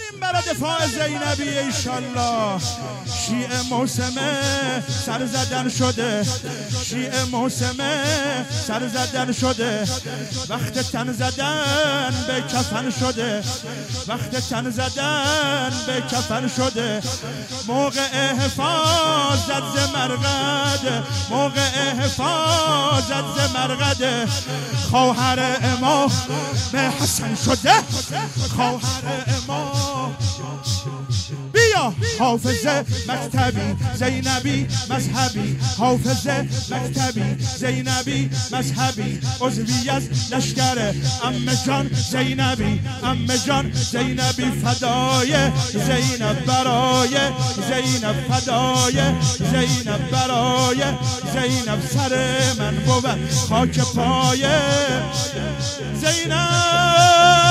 بریم برای دفاع زینبی انشالله. شیعه موسمه سر زدن شده، شیعه موسمه سر زدن شده، وقت تن زدن به کفن شده، وقت تن زدن به کفن شده. موقع حفاظت ز مرقد، موقع حفاظت ز مرقد، خواهر امام حسن شده، خواهر امام. بیا حافظه مکتبی زینبی مذهبی، حافظه مکتبی زینبی مذهبی، عضوی از لشکر عمه جان زینبی، عمه جان زینبی، فدای زینب برای زینب، فدای زینب برای زینب، سر من بود خاک پای زینب.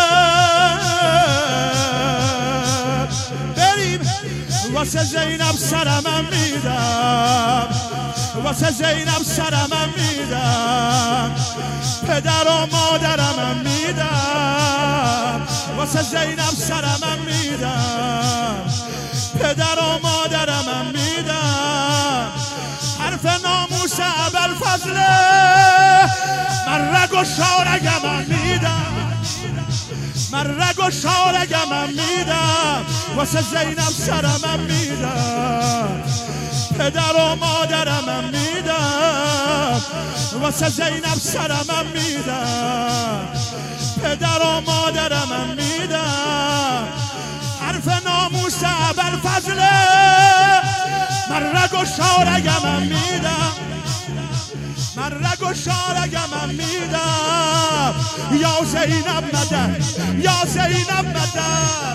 واسه زینب سرمم میدم، واسه زینب سرمم میدم، پدر و مادرمم میدم، واسه زینب سرمم میدم، پدر و مادرمم میدم. حرف ناموس ابوالفضل من رگ و شارگمم میدم، من رگ و شارگمم میدم، واسه زینب سرمم میدم، پدر و مادرمم میدم، واسه زینب سرمم میدم، پدر و مادرمم میدم. حرف ناموس ابوالفضل من رگ و شارگمم میدم، من رگ و شارگمم میدم. یا زینب مدد، یا زینب مدد،